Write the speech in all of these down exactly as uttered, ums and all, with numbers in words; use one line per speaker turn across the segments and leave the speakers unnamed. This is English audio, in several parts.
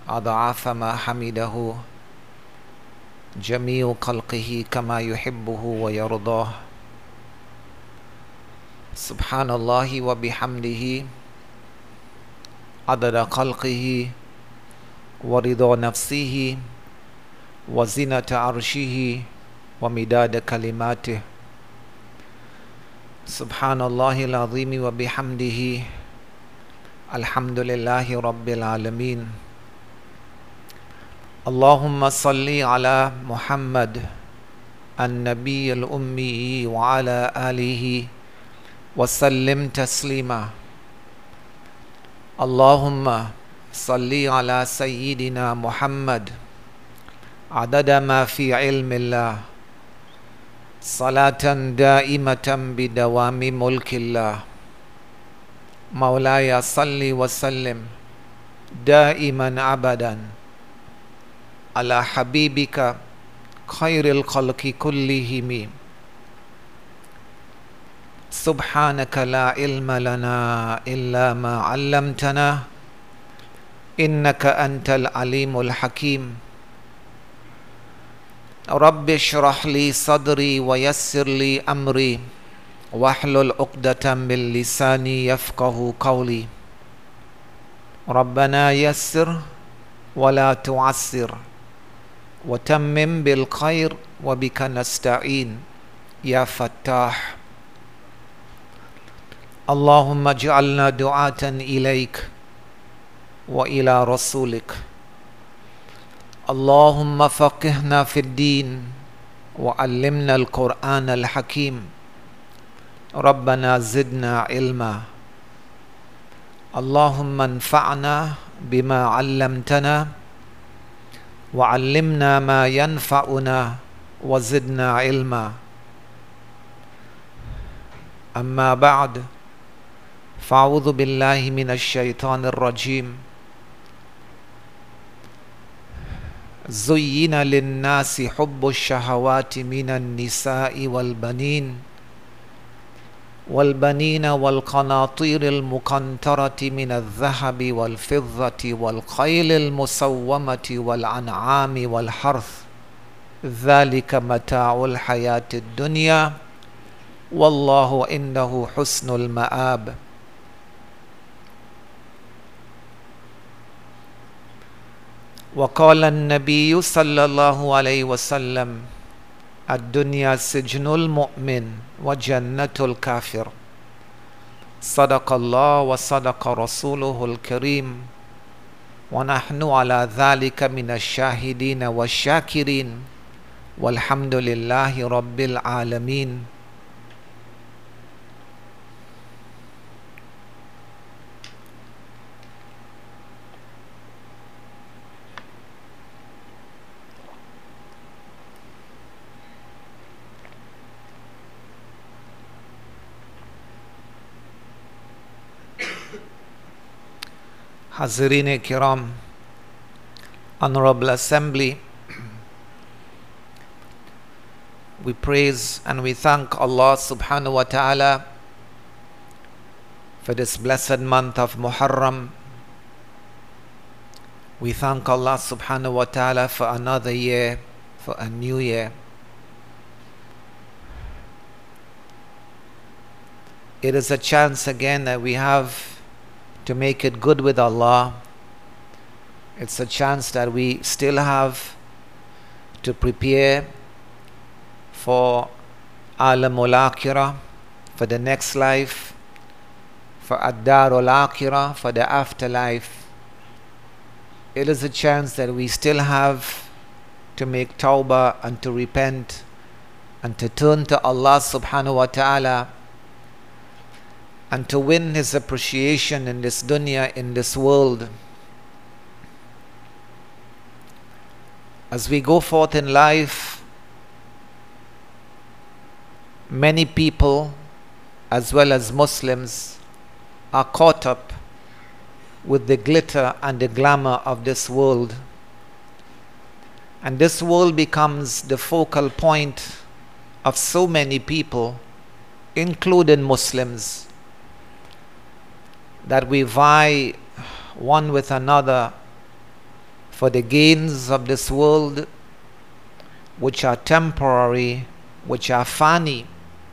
أضعاف ما حمده جميع خلقه كما يحبه ويرضاه. سبحان الله وبحمده عدد خلقه ورضا نفسه وزنة عرشه ومداد كلماته. سبحان الله العظيم وبحمده الحمد لله رب العالمين. اللهم صل على محمد النبي الأمي وعلى آله وسلم تسليما. اللهم صل على سيدنا محمد عدد ما في علم الله صلاة دائمة بدوام ملك الله. مولاي صل وسلم دائما أبدا على حبيبك خير الخلق كلهم. سبحانك لا علم لنا إلا ما علمتنا إنك أنت العليم الحكيم. رب اشرح لي صدري ويسر لي أمري واحلل عقدة من لساني يفقه قولي. ربنا يسر ولا تعسر وتمم بالخير وبك نستعين يا فتاح. اللهم اجعلنا دعاة إليك وإلى رسولك. اللهم فقهنا في الدين وعلمنا القرآن الحكيم. ربنا زدنا علما. اللهم انفعنا بما علمتنا وعلمنا ما ينفعنا وزدنا علما. أما بعد، فأعوذ بالله من الشيطان الرجيم. زين للناس حب الشهوات من النساء والبنين والبنين والقناطير المقنطرة من الذهب والفضة والخيل المسومة والأنعام والحرث ذلك متاع الحياة الدنيا والله عنده حسن المآب. وقال النبي صلى الله عليه وسلم الدنيا سجن المؤمن وجنة الكافر. صدق الله وصدق رسوله الكريم ونحن على ذلك من الشاهدين والشاكرين والحمد لله رب العالمين. Hazirin Kiram, Honorable Assembly, we praise and we thank Allah subhanahu wa ta'ala for this blessed month of Muharram. We thank Allah subhanahu wa ta'ala for another year, for a new year. It is a chance again that we have to make it good with Allah. It's a chance that we still have to prepare for Alamul Akhirah, for the next life, for Ad-Darul Akhirah, for the afterlife. It is a chance that we still have to make tawbah and to repent and to turn to Allah subhanahu wa ta'ala and to win His appreciation in this dunya, in this world. As we go forth in life, many people, as well as Muslims, are caught up with the glitter and the glamour of this world. And this world becomes the focal point of so many people, including Muslims, that we vie one with another for the gains of this world, which are temporary, which are fani.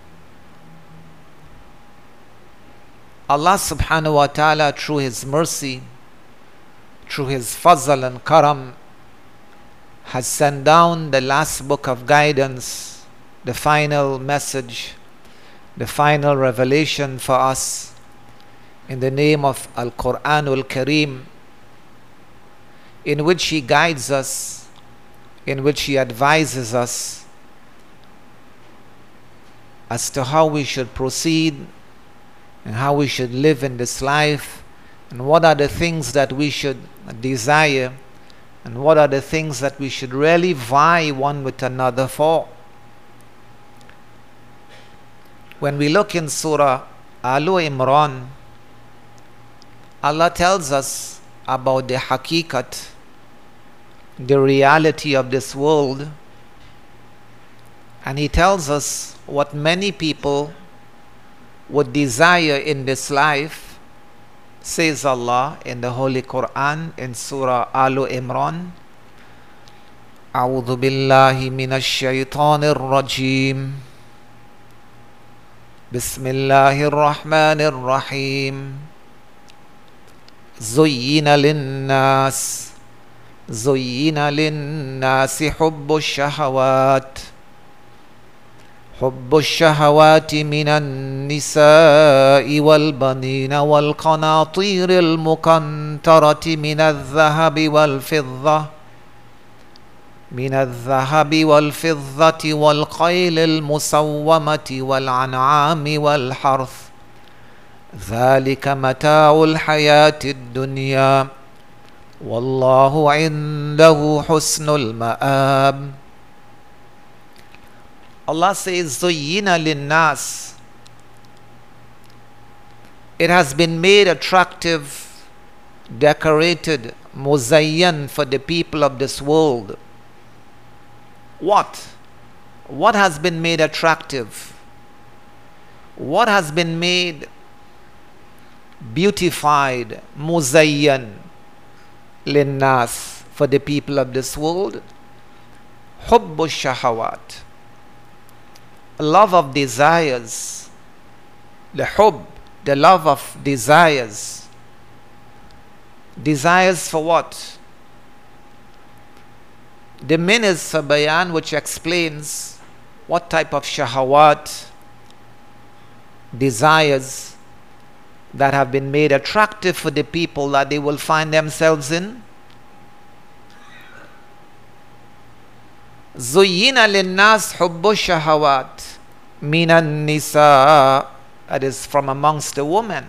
Allah subhanahu wa ta'ala, through His mercy, through His fazl and karam, has sent down the last book of guidance, the final message, the final revelation for us, in the name of Al-Quranul Kareem, in which He guides us, in which He advises us as to how we should proceed and how we should live in this life, and what are the things that we should desire, and what are the things that we should really vie one with another for. When we look in Surah Alu Imran, Allah tells us about the haqiqat, the reality of this world, and He tells us what many people would desire in this life. Says Allah in the Holy Quran in Surah Alu Imran, A'udhu billahi minash shaitanir rajim, Bismillahir Rahmanir Rahim. Zuyyina linnas Zuyyina linnasi hubbu shahawat حب الشهوات من النساء والبنين والقناطير المقنطرة من الذهب والفضة من الذهب والفضة والخيل المسومة والأنعام والحرث ذلك متاع الحياة الدنيا والله عنده حسن المآب. Allah says, Zuyyina linnas. It has been made attractive, decorated, muzayyan for the people of this world. What? What has been made attractive? What has been made beautified, muzayyan linnas for the people of this world? Hubbu shahawat. Love of desires, the hub, the love of desires. Desires for what? The min is a bayan which explains what type of shahawat, desires that have been made attractive for the people that they will find themselves in. Zuyyina linnas hubbu shahawat minan nisa, that is from amongst the women.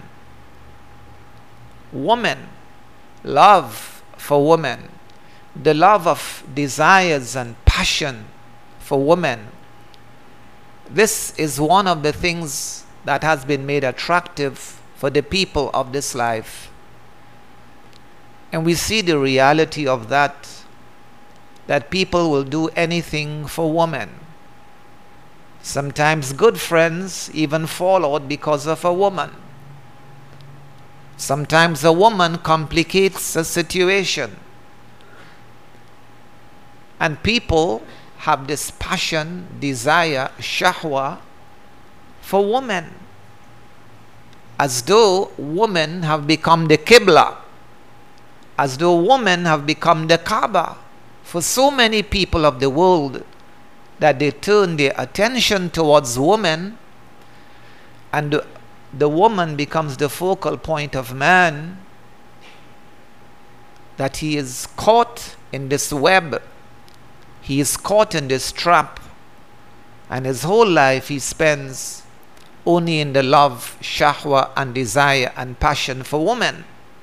Woman, love for women, the love of desires and passion for women. This is one of the things that has been made attractive for the people of this life. And we see the reality of that, that people will do anything for women. Sometimes good friends even fall out because of a woman. Sometimes a woman complicates a situation. And people have this passion, desire, shahwa for women, as though women have become the Qibla, as though women have become the Kaaba for so many people of the world, that they turn their attention towards women, and the, the woman becomes the focal point of man, that he is caught in this web, he is caught in this trap, and his whole life he spends only in the love, shahwa and desire and passion for women.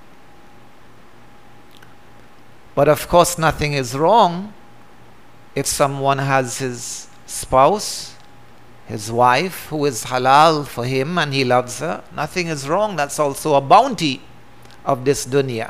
But of course nothing is wrong if someone has his spouse, his wife, who is halal for him and he loves her. Nothing is wrong. That's also a bounty of this dunya.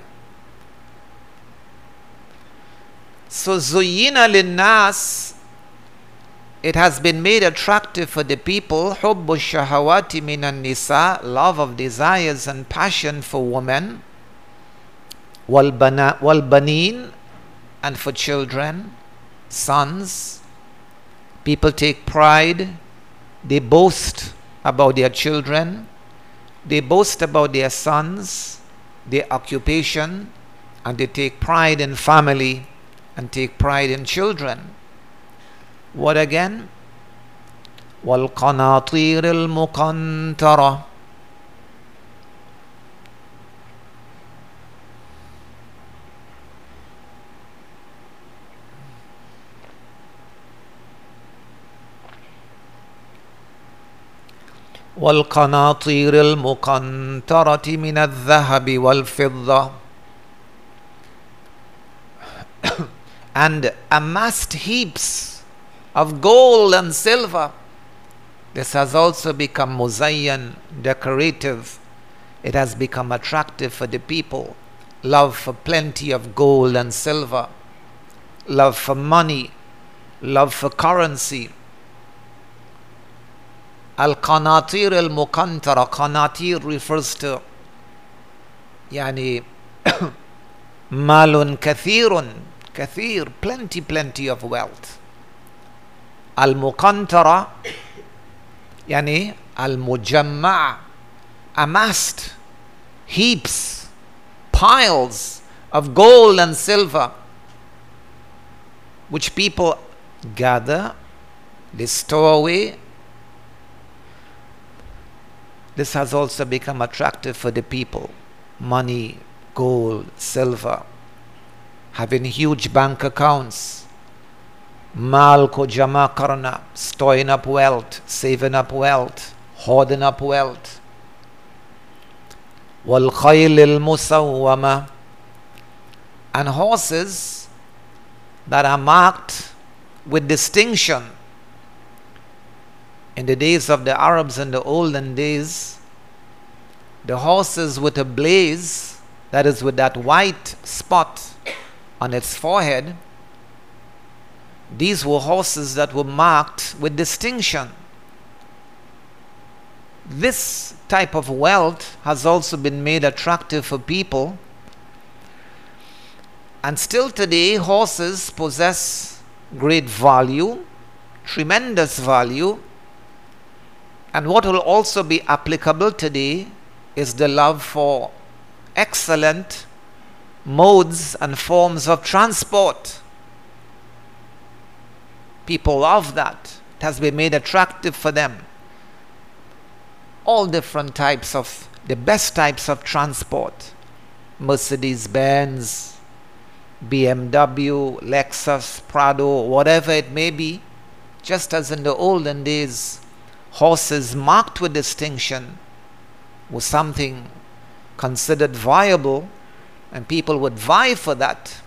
So zuyyina linnas, it has been made attractive for the people, hubbu shahawati minan nisa, love of desires and passion for women, wal baneen, and for children, sons. People take pride. They boast about their children. They boast about their sons, their occupation, and they take pride in family and take pride in children. What again? وَالْقَنَاطِيرِ الْمُقَنْطَرَةِ وَالْقَنَاطِيرِ الْمُقَنْطَرَةِ مِنَ الذَّهَبِ وَالْفِضَّةِ and amassed heaps of gold and silver. This has also become muzayyan, decorative. It has become attractive for the people. Love for plenty of gold and silver. Love for money. Love for currency. Al-Qanatir al-Muqantara. Qanatir refers to yani malun kathirun. Kathir, plenty, plenty of wealth. Al-Muqantara yani al-Mujamma', amassed heaps, piles of gold and silver, which people gather, they store away. This has also become attractive for the people. Money, gold, silver, having huge bank accounts. Mal ko jama karna, storing up wealth, saving up wealth, hoarding up wealth. Wal khayl al musawwama, and horses that are marked with distinction. In the days of the Arabs in the olden days, the horses with a blaze, that is with that white spot on its forehead, these were horses that were marked with distinction. This type of wealth has also been made attractive for people. And still today, horses possess great value, tremendous value. And what will also be applicable today is the love for excellent modes and forms of transport. People love that. It has been made attractive for them. All different types of, the best types of transport. Mercedes-Benz, B M W, Lexus, Prado, whatever it may be. Just as in the olden days, horses marked with distinction was something considered viable, and people would vie for that.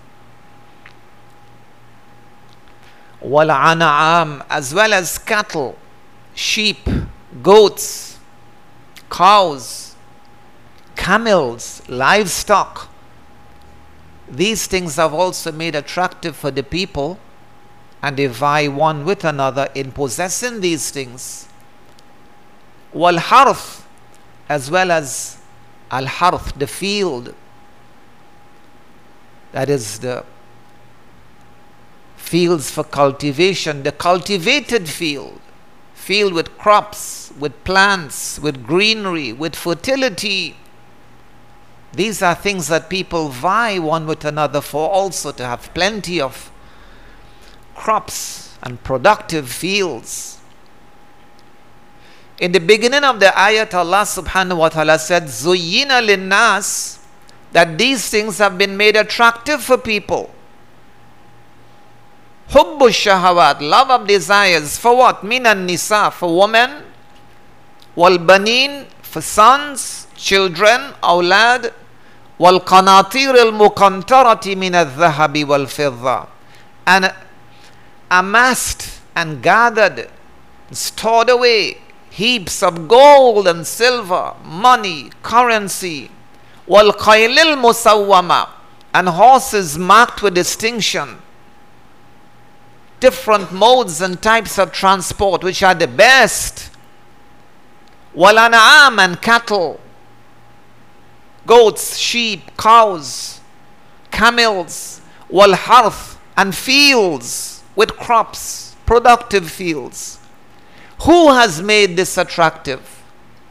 Wal-an'am, as well as cattle, sheep, goats, cows, camels, livestock. These things have also made attractive for the people, and they vie one with another in possessing these things. Wal-harth, as well as al-harth, the field. That is the fields for cultivation, the cultivated field, field with crops, with plants, with greenery, with fertility. These are things that people vie one with another for, also to have plenty of crops and productive fields. In the beginning of the ayat, Allah subhanahu wa ta'ala said, Zuyyina linnas, that these things have been made attractive for people. Hubbu shahawat, love of desires. For what? Minan nisa, for women. Wal banin, for sons, children, awlad. Wal qanatir al muqantarati min al dhahabi wal fidda. And amassed and gathered, stored away, heaps of gold and silver, money, currency. Wal qaylil musawwama, and horses marked with distinction. Different modes and types of transport which are the best. Wal an'am, and cattle, goats, sheep, cows, camels. وَالْحَرْثِ, and fields with crops, productive fields. Who has made this attractive?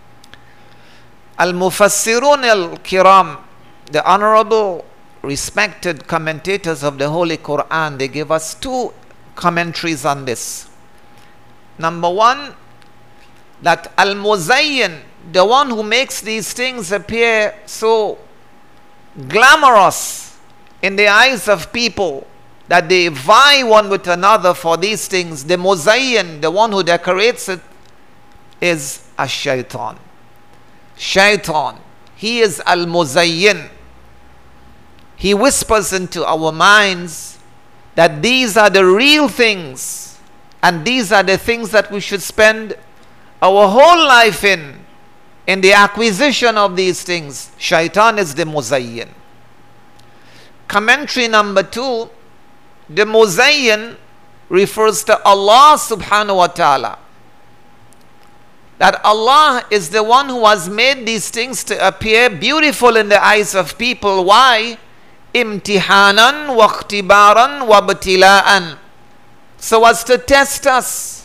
Al-Mufassirun al-Kiram, the honorable, respected commentators of the Holy Quran, they give us two commentaries on this. Number one, that Al-Muzayyin, the one who makes these things appear so glamorous in the eyes of people that they vie one with another for these things, the Muzayyin, the one who decorates it, is Ash-Shaytan. Shaitan, he is Al-Muzayyin. He whispers into our minds that these are the real things and these are the things that we should spend our whole life in, in the acquisition of these things. Shaitan is the Muzayyin. Commentary number two, the Muzayyin refers to Allah subhanahu wa ta'ala. That Allah is the one who has made these things to appear beautiful in the eyes of people. Why? Imtihanan wa ikhtibaran wa ibtila'an, so as to test us.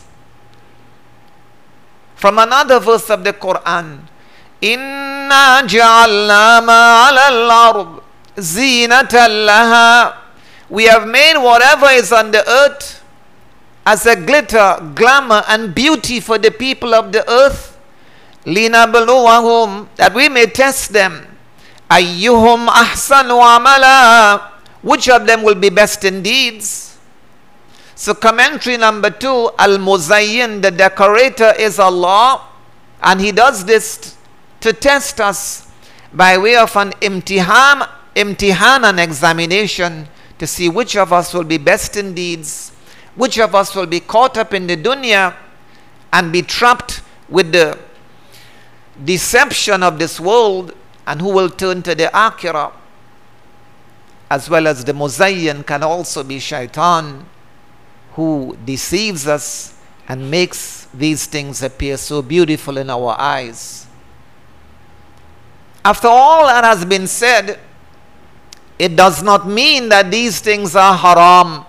From another verse of the Quran, Inna ja'alna ma 'ala al-ard zinatan laha, we have made whatever is on the earth as a glitter, glamour and beauty for the people of the earth. Linabluwahum, that we may test them. Ayyuhum ahsanu amala, which of them will be best in deeds? So commentary number two, Al-Muzayyin, the decorator, is Allah, and he does this to test us by way of an imtihan, imtihan and examination, to see which of us will be best in deeds, which of us will be caught up in the dunya and be trapped with the deception of this world, and who will turn to the akhirah. As well as the Muzayyin can also be Shaitan, who deceives us and makes these things appear so beautiful in our eyes. After all that has been said, it does not mean that these things are haram.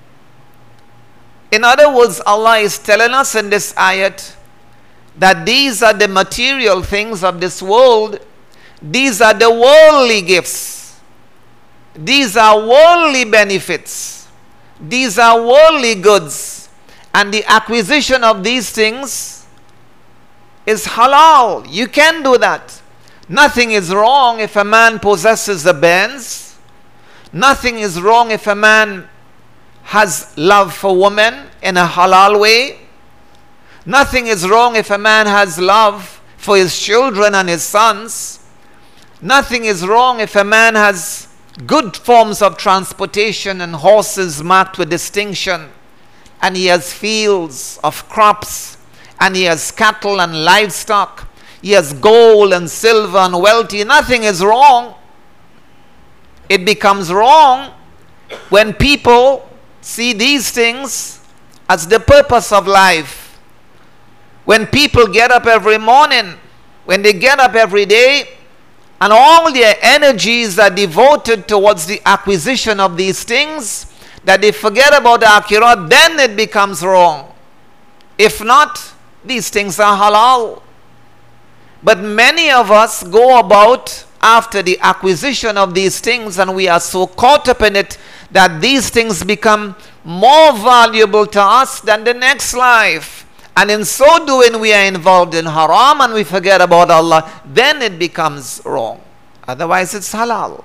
In other words, Allah is telling us in this ayat that these are the material things of this world. These are the worldly gifts. These are worldly benefits. These are worldly goods. And the acquisition of these things is halal. You can do that. Nothing is wrong if a man possesses a Benz. Nothing is wrong if a man has love for women in a halal way. Nothing is wrong if a man has love for his children and his sons. Nothing is wrong if a man has good forms of transportation and horses marked with distinction, and he has fields of crops, and he has cattle and livestock, he has gold and silver and wealthy. Nothing is wrong. It becomes wrong when people see these things as the purpose of life. When people get up every morning, when they get up every day, and all their energies are devoted towards the acquisition of these things, that they forget about the akhirah, then it becomes wrong. If not, these things are halal. But many of us go about after the acquisition of these things, and we are so caught up in it that these things become more valuable to us than the next life. And in so doing, we are involved in haram and we forget about Allah. Then it becomes wrong. Otherwise, it's halal.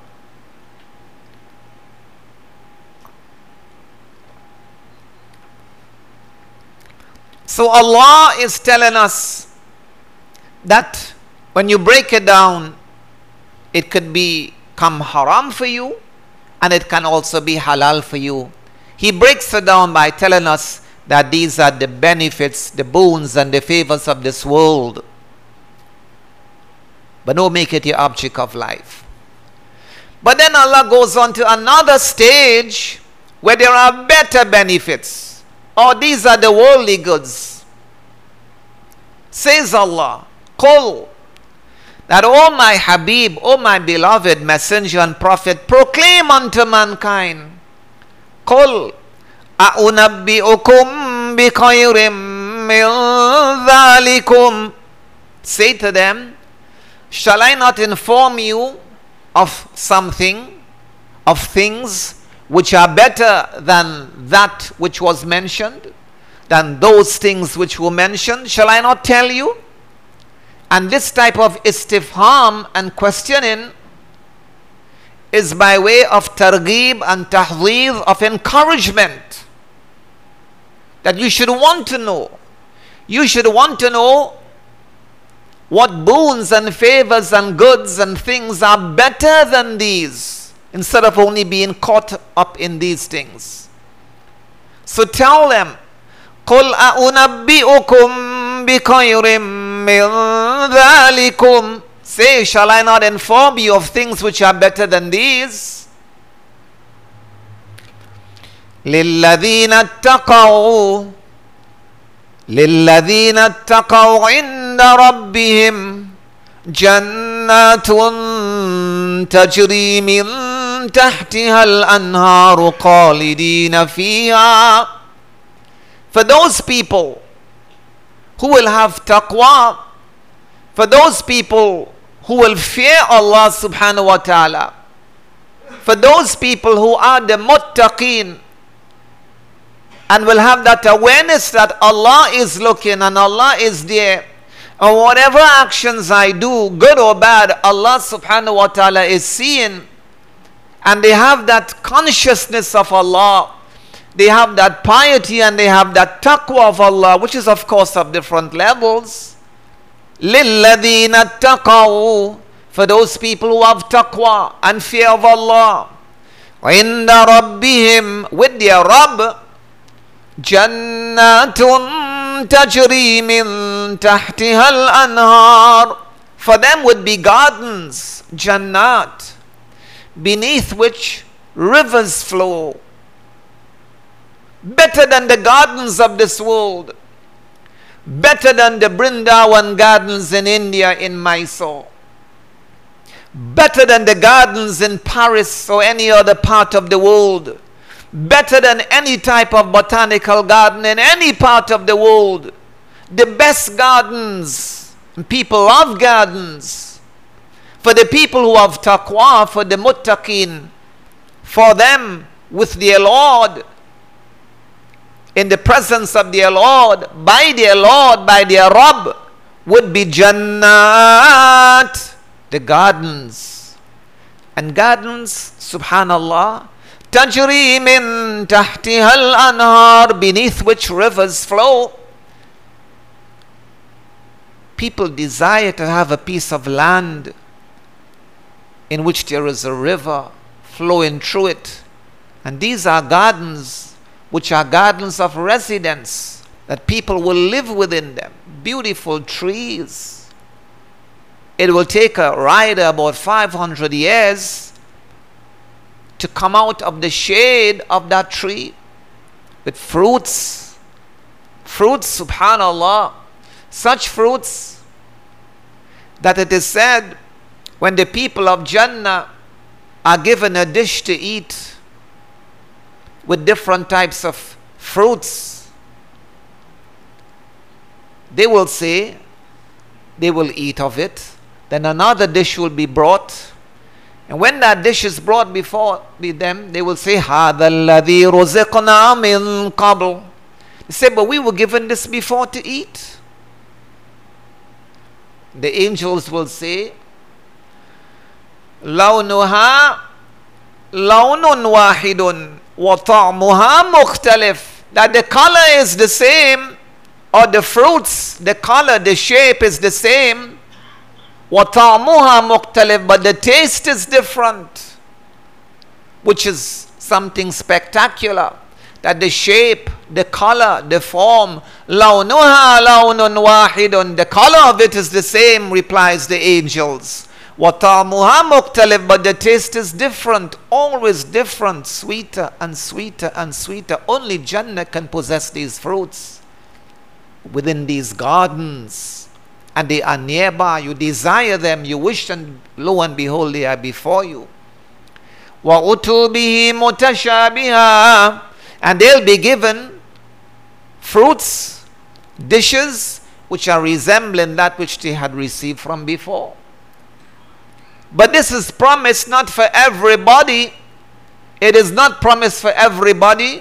So Allah is telling us that when you break it down, it could become haram for you and it can also be halal for you. He breaks it down by telling us that these are the benefits, the boons and the favors of this world. But don't make it your object of life. But then Allah goes on to another stage where there are better benefits. Oh, these are the worldly goods. Says Allah, Qul, that, O my Habib, O my beloved messenger and prophet, proclaim unto mankind قل أُنَبِّئُكُمْ بِخَيْرٍ مِّن ذَلِكُمْ. Say to them, shall I not inform you of something, of things which are better than that which was mentioned, than those things which were mentioned? Shall I not tell you? And this type of istifham and questioning is by way of targhib and tahdhir, of encouragement, that you should want to know. You should want to know what boons and favors and goods and things are better than these, instead of only being caught up in these things. So tell them, قُلْ أَأُنَبِّئُكُمْ بِخَيْرٍ مِّن ذَلِكُمْ. Say, shall I not inform you of things which are better than these? لِلَّذِينَ اتَّقَوْا لِلَّذِينَ اتَّقَوْا عِنْدَ رَبِّهِمْ جَنَّاتٌ تَجْرِي مِنْ تَحْتِهَا الْأَنْهَارُ خَالِدِينَ فِيهَا. For those people who will have taqwa, for those people who will fear Allah subhanahu wa ta'ala, for those people who are the muttaqeen and will have that awareness that Allah is looking and Allah is there, and whatever actions I do, good or bad, Allah subhanahu wa ta'ala is seeing, and they have that consciousness of Allah, they have that piety and they have that taqwa of Allah, which is of course of different levels. لِلَّذِينَ اتَّقَوْا, for those people who have taqwa and fear of Allah, عِنْدَ رَبِّهِمْ, with their Rabb, جَنَّاتٌ تَجْرِي مِنْ تَحْتِهَا الْأَنْهَارُ. For them would be gardens, Jannat, beneath which rivers flow, better than the gardens of this world, better than the Brindavan gardens in India, in Mysore, better than the gardens in Paris or any other part of the world, better than any type of botanical garden in any part of the world. The best gardens, people love gardens. For the people who have taqwa, for the muttaqeen, for them with their Lord, in the presence of their Lord, by their Lord, by their Rabb, would be Jannat, the gardens. And gardens, subhanallah, tajri min tahtiha al-anhar, beneath which rivers flow. People desire to have a piece of land in which there is a river flowing through it. And these are gardens which are gardens of residence, that people will live within them. Beautiful trees. It will take a rider about five hundred years to come out of the shade of that tree with fruits. Fruits, subhanallah. Such fruits that it is said, when the people of Jannah are given a dish to eat with different types of fruits, they will say, they will eat of it. Then another dish will be brought. And when that dish is brought before them, they will say, هَذَا الَّذِي رُزِقْنَا مِن قَبْلُ. They say, but we were given this before to eat. The angels will say, لَوْنُهَا لَوْنٌ وَاحِدٌ وَطَعْمُهَا مُخْتَلِفٌ. That the color is the same, or the fruits, the color, the shape is the same. وَطَعْمُهَا مُخْتَلِفٌ, but the taste is different, which is something spectacular. That the shape, the color, the form, لَوْنُهَا لَوْنٌ وَاحِدٌ, the color of it is the same, replies the angels. وَطَعْمُهَا مُخْتَلِفٌ, but the taste is different, always different, sweeter and sweeter and sweeter. Only Jannah can possess these fruits within these gardens, and they are nearby. You desire them, you wish, and lo and behold, they are before you. وَأُتُوا بِهِ مُتَشَابِهًا, and they'll be given fruits, dishes, which are resembling that which they had received from before. But this is promised not for everybody. It is not promised for everybody.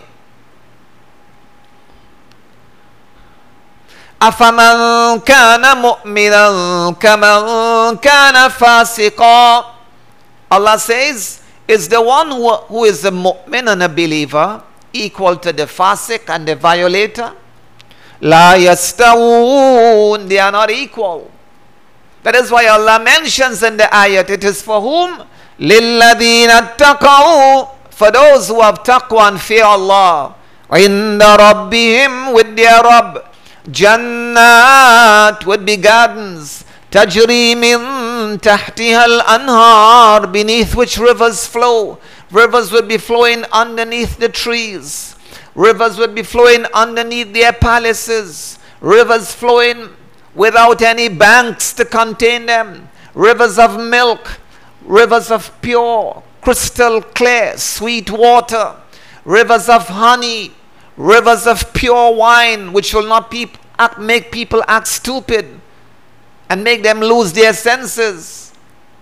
أَفَمَنْ كَانَ مُؤْمِنًا كَمَنْ كَانَ فَاسِقًا. Allah says, is the one who, who is a mu'min and a believer equal to the fasiq and the violator? La yastawun, they are not equal. That is why Allah mentions in the ayat, it is for whom? لِلَّذِينَ اتَّقَوْا, for those who have taqwa and fear Allah. عِنْدَ رَبِّهِمْ, with their Rabb. Jannat, would be gardens. Tajri min tahtiha al-anhar, beneath which rivers flow. Rivers would be flowing underneath the trees. Rivers would be flowing underneath their palaces. Rivers flowing without any banks to contain them. Rivers of milk. Rivers of pure, crystal clear, sweet water. Rivers of honey. Rivers of pure wine, which will not pe- act, make people act stupid and make them lose their senses.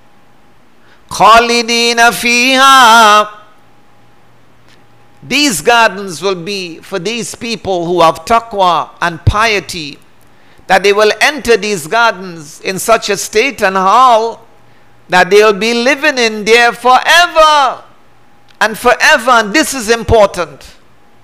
Khalidina fiha. These gardens will be for these people who have taqwa and piety, that they will enter these gardens in such a state and hall that they will be living in there forever and forever. And this is important.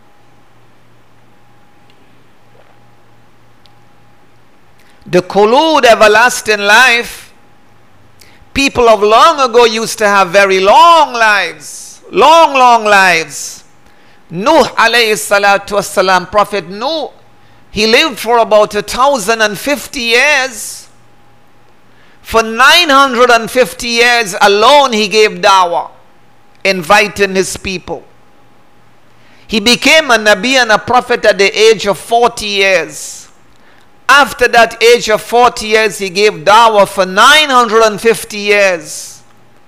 The khulud, everlasting life, people of long ago used to have very long lives. Long, long lives. Nuh alayhi salatu wasalam, Prophet Nuh, he lived for about a thousand and fifty years. For nine hundred and fifty years alone he gave dawah, inviting his people. He became a Nabi and a Prophet at the age of forty years. After that age of forty years, he gave dawah for nine hundred fifty years.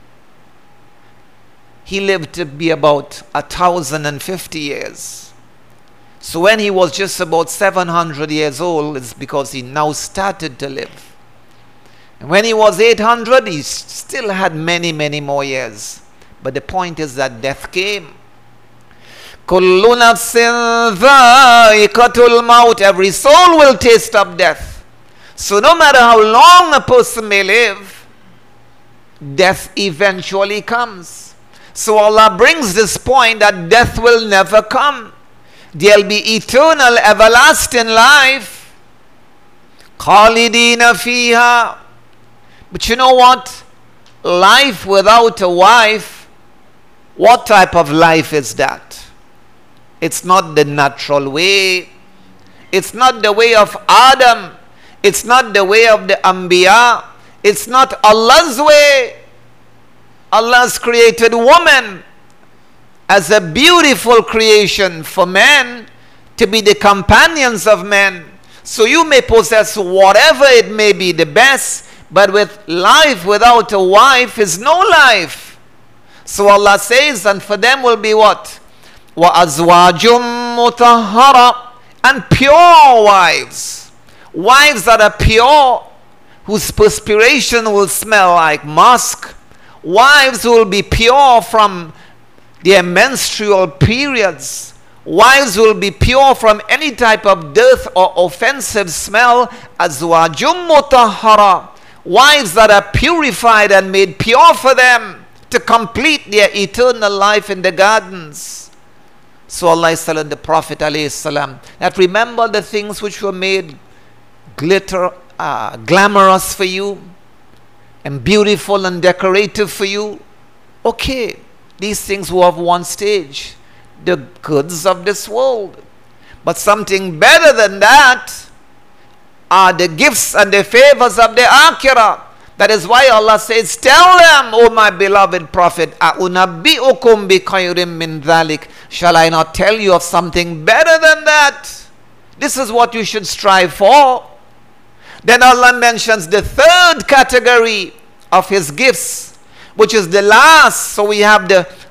He lived to be about one thousand fifty years. So when he was just about seven hundred years old, it's because he now started to live. And when he was eight hundred, he still had many, many more years. But the point is that death came. Kullu nafsin dha'iqatul maut. Every soul will taste of death. So no matter how long a person may live, death eventually comes. So Allah brings this point that death will never come. There'll be eternal, everlasting life. Khalidina fiha. But you know what? Life without a wife, what type of life is that? It's not the natural way. It's not the way of Adam. It's not the way of the Anbiya. It's not Allah's way. Allah's created woman as a beautiful creation for men to be the companions of men. So you may possess whatever it may be the best, but with life without a wife is no life. So Allah says, and for them will be what? وَأَزْوَاجٌ مُطَهَّرَةٌ, and pure wives. Wives that are pure, whose perspiration will smell like musk. Wives who will be pure from their menstrual periods. Wives will be pure from any type of dirt or offensive smell. أَزْوَاجٌ مُطَهَّرَةٌ, wives that are purified and made pure for them to complete their eternal life in the gardens. So Allah is telling the Prophet ﷺ that remember the things which were made glitter, uh, glamorous for you and beautiful and decorative for you. Okay, these things were of one stage, the goods of this world. But something better than that are the gifts and the favors of the Akhirah. That is why Allah says, tell them, O my beloved Prophet, أَأُنَبِّئُكُمْ بِخَيْرٍ مِّن ذَلِكَ, shall I not tell you of something better than that? This is what you should strive for. Then Allah mentions the third category of His gifts, which is the last. So we have the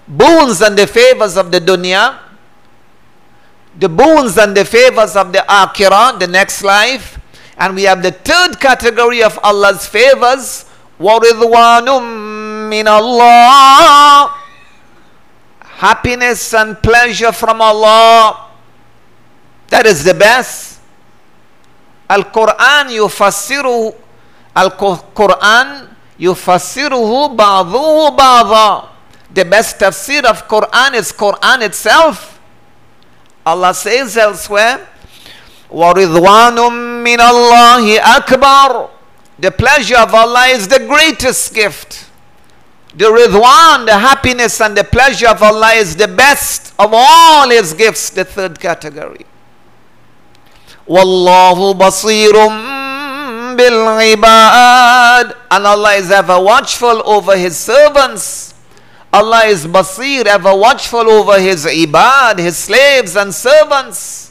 boons and the favors of the dunya, the boons and the favors of the akhirah, the next life, and we have the third category of Allah's favors, وَرِضْوَانٌ مِّنَ اللَّهِ, happiness and pleasure from Allah. That is the best. Al-Quran yufassiruhu, Al-Quran yufassiruhu ba'duhu ba'da. The best tafsir of Quran is Quran itself. Allah says elsewhere, وَرِضْوَانٌ مِّنَ اللَّهِ أَكْبَرُ. The pleasure of Allah is the greatest gift. The ridwan, the happiness and the pleasure of Allah is the best of all His gifts, the third category. وَاللَّهُ بَصِيرٌ بِالْعِبَادِ. And Allah is ever watchful over His servants. Allah is basir, ever watchful over His ibad, His slaves and servants.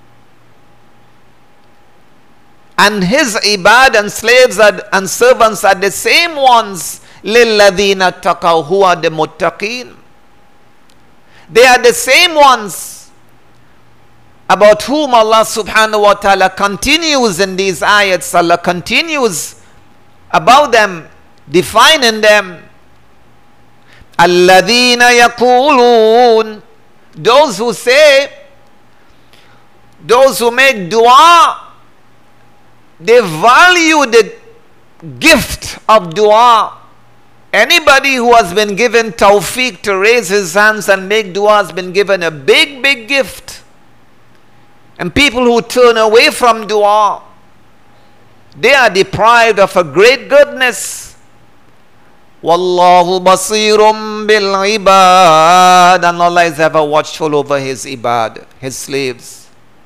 And His ibad and slaves are, and servants are the same ones, لِلَّذِينَ اتَّقَوْا, who are the muttaqeen. They are the same ones about whom Allah subhanahu wa ta'ala continues in these ayats. Allah continues about them, defining them. الَّذِينَ يَقُولُونَ, those who say, those who make dua, they value the gift of dua. Anybody who has been given tawfiq to raise his hands and make dua has been given a big, big gift. And people who turn away from dua, they are deprived of a great goodness. Wallahu basirum bil ibad. And Allah is ever watchful over His ibad, His slaves.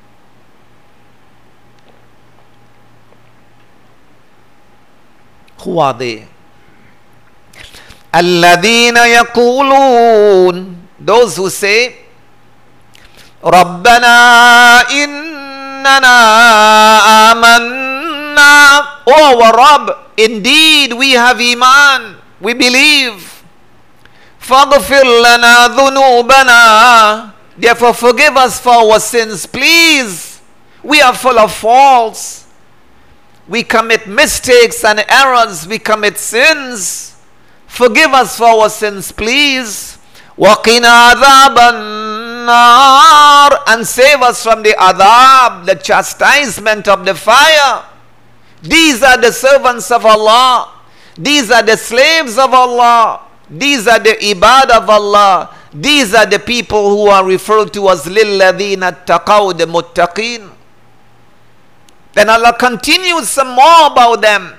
Who are they? الَّذِينَ يَقُولُونَ, those who say, رَبَّنَا إِنَّنَا آمَنَّا, oh our Rabb, indeed we have iman, we believe. فَاغْفِرْ لَنَا ذُنُوبَنَا, therefore forgive us for our sins, please. We are full of faults. We commit mistakes and errors. We commit sins. Forgive us for our sins, please. وَقِنَا عَذَابَ النَّارِ, and save us from the adhab, the chastisement of the fire. These are the servants of Allah. These are the slaves of Allah. These are the ibad of Allah. These are the people who are referred to as لِلَّذِينَ اتَّقَوْا, the muttaqeen. Then Allah continues some more about them.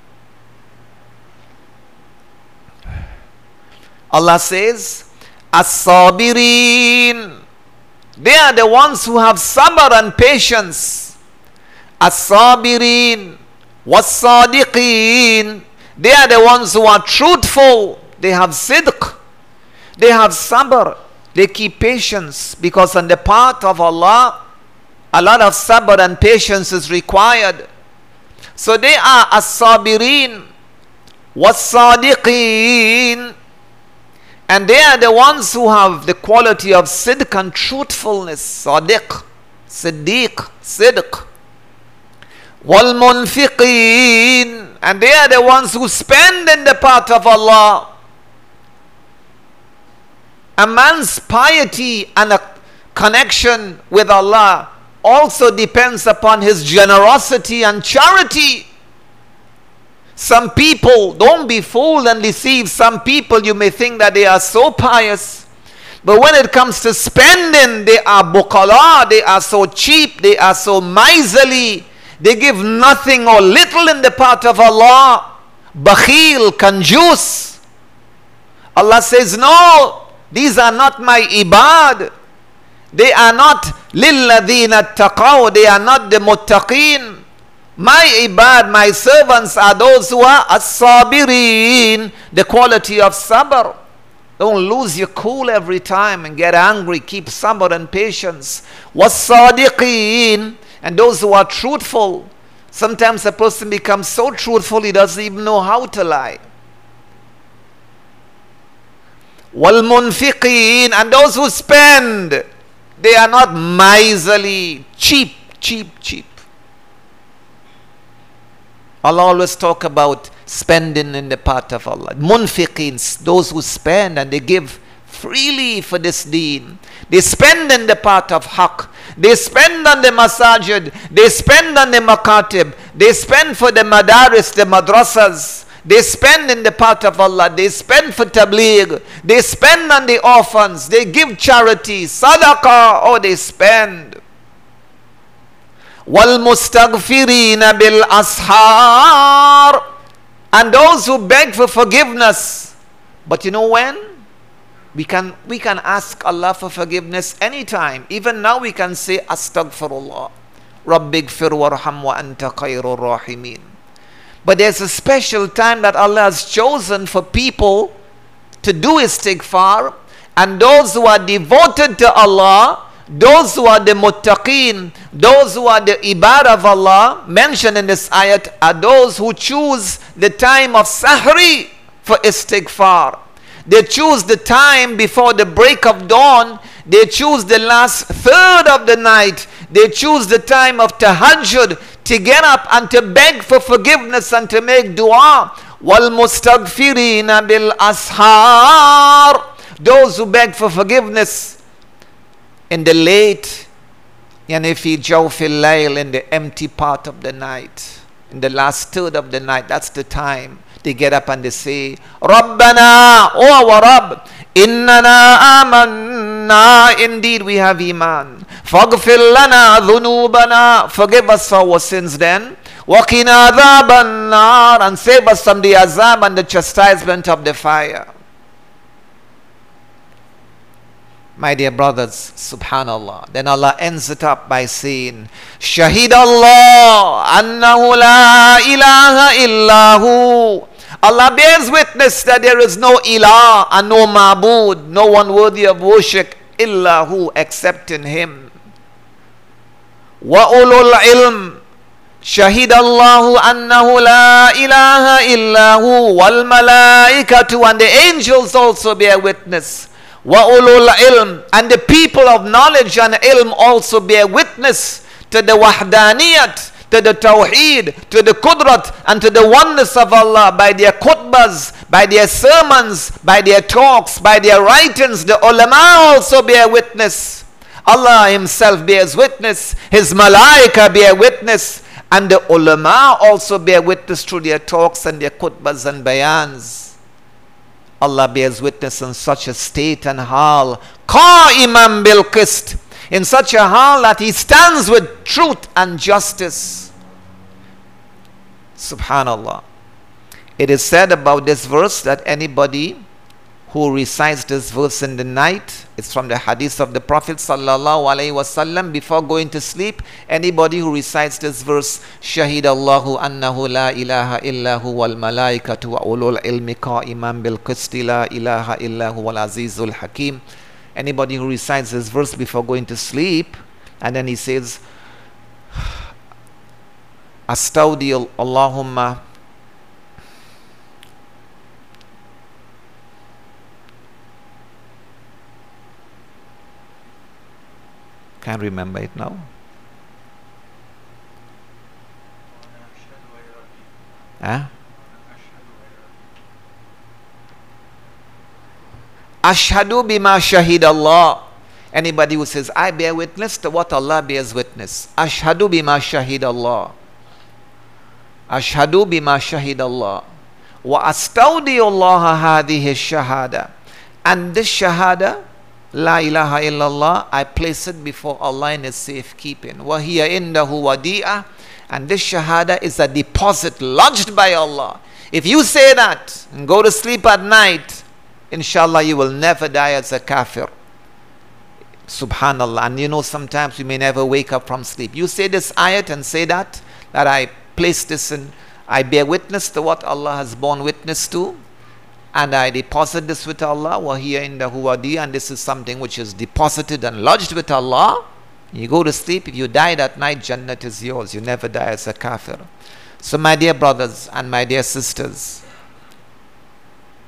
Allah says, As-sabirin, they are the ones who have sabr and patience. As-sabirin, was-sadiqin, they are the ones who are truthful. They have sidq, they have sabr, they keep patience, because on the part of Allah, a lot of sabr and patience is required. So they are as-sabirin, was-sadiqin, and they are the ones who have the quality of sidq and truthfulness. Sadiq, siddiq, sidq. Wal-munfiqin, and they are the ones who spend in the path of Allah. A man's piety and a connection with Allah also depends upon his generosity and charity. Some people, don't be fooled and deceived. Some people, you may think that they are so pious, but when it comes to spending, they are bukala, they are so cheap, they are so miserly. They give nothing or little in the path of Allah. Bakhil, kanjus. Allah says, no, these are not my ibad. They are not lilladhina taqaw. They are not the muttaqeen. My ibad, my servants are those who are as-sabirin, the quality of sabr. Don't lose your cool every time and get angry. Keep sabr and patience. Was-sadiqin, and those who are truthful. Sometimes a person becomes so truthful he doesn't even know how to lie. وَالْمُنْفِقِينَ, and those who spend, they are not miserly, cheap, cheap, cheap. Allah always talk about spending in the path of Allah. Munfiqeen, those who spend and they give freely for this deen. They spend in the path of haqq. They spend on the masajid. They spend on the makatib. They spend for the madaris, the madrasas. They spend in the path of Allah. They spend for tabligh. They spend on the orphans. They give charity, sadaqah, or they spend. وَالْمُسْتَغْفِرِينَ بِالْأَسْحَارِ, and those who beg for forgiveness. But you know when? We can, we can ask Allah for forgiveness anytime. Even now we can say, Astaghfirullah. Rabbighfir warham wa anta khairur rahimin. But there's a special time that Allah has chosen for people to do istighfar. And those who are devoted to Allah, those who are the muttaqeen, those who are the ibad of Allah, mentioned in this ayat, are those who choose the time of sahri for istighfar. They choose the time before the break of dawn. They choose the last third of the night. They choose the time of tahajjud to get up and to beg for forgiveness and to make dua. وَالْمُسْتَغْفِرِينَ بِالْأَسْحَارِ, those who beg for forgiveness in the late, yani fi jawfil layl, in the empty part of the night, in the last third of the night. That's the time they get up and they say, Rabbana, O our Rabb, innana amanna, indeed we have iman. Faghfir lana dhunubana, forgive us for our sins then. Waqina adhaban nar, and save us from the azab and the chastisement of the fire. My dear brothers, subhanallah. Then Allah ends it up by saying, Shahid Allah annahu la ilaha illahu. Allah bears witness that there is no ilah and no ma'bud, no one worthy of worship, illahu, except in Him. Wa ulul ilm. Shahid Allahu annahu la ilaha illahu wal malaikatu, and the angels also bear witness. Wa ulul ilm, and the people of knowledge and ilm also bear witness to the wahdaniyat, to the tawheed, to the qudrat, and to the oneness of Allah by their khutbahs, by their sermons, by their talks, by their writings. The ulama also bear witness. Allah Himself bears witness. His malaika bear witness. And the ulama also bear witness through their talks and their khutbahs and bayans. Allah bears witness in such a state and hal, qa'iman bil qist, in such a hal that He stands with truth and justice. Subhanallah. It is said about this verse that anybody who recites this verse in the night, it's from the hadith of the Prophet sallallahu alaihi wasallam, before going to sleep, anybody who recites this verse, Shahid Allahu annahu la ilaha illahu wal malaikatu wa ulul ilmi qa'iman bil qisti la ilaha illahu wal azizul hakim. Anybody who recites this verse before going to sleep, and then he says, Astawdi Allahumma, can't remember it now. Huh? Ashhadu bima shahid Allah. Anybody who says, I bear witness to what Allah bears witness. Ashhadu bima shahid Allah. Ashhadu bima shahid Allah. Wa astawdi Allah hadhihi shahada. And this shahada, La ilaha illallah, I place it before Allah in His safekeeping. Wa hiya indahu wadi'ah. And this shahada is a deposit lodged by Allah. If you say that and go to sleep at night, inshallah you will never die as a kafir. Subhanallah. And you know, sometimes we may never wake up from sleep. You say this ayat and say that, that I place this in, I bear witness to what Allah has borne witness to, and I deposit this with Allah, wa hiya indahu wadi, and this is something which is deposited and lodged with Allah. You go to sleep, if you die that night, Jannat is yours. You never die as a kafir. So my dear brothers and my dear sisters,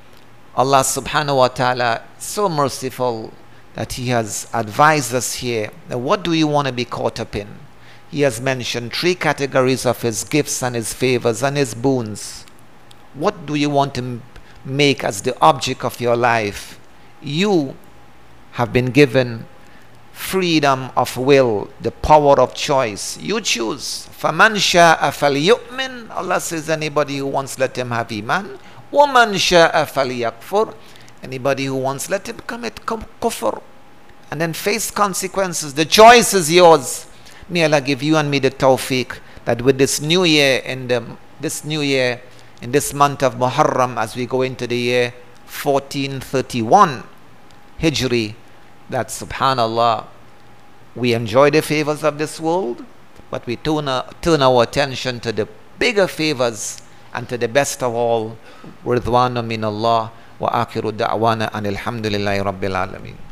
Allah subhanahu wa ta'ala is so merciful that He has advised us here. Now, what do you want to be caught up in? He has mentioned three categories of His gifts and His favors and His boons. What do you want to make as the object of your life? You have been given freedom of will, the power of choice. You choose. فَمَنْ شَاءَ فَلْيُؤْمِنْ. Allah says, anybody who wants, let him have iman. وَمَنْ شَاءَ فَلْيَكْفُرْ. Anybody who wants, let him commit kufr. And then face consequences. The choice is yours. May Allah give you and me the tawfiq that with this new year, in the, this new year, in this month of Muharram, as we go into the year fourteen thirty-one Hijri, that subhanallah, we enjoy the favors of this world, but we turn, uh, turn our attention to the bigger favors and to the best of all. Ridwana min Allah wa akhiru da'wana and alhamdulillahi rabbil alameen.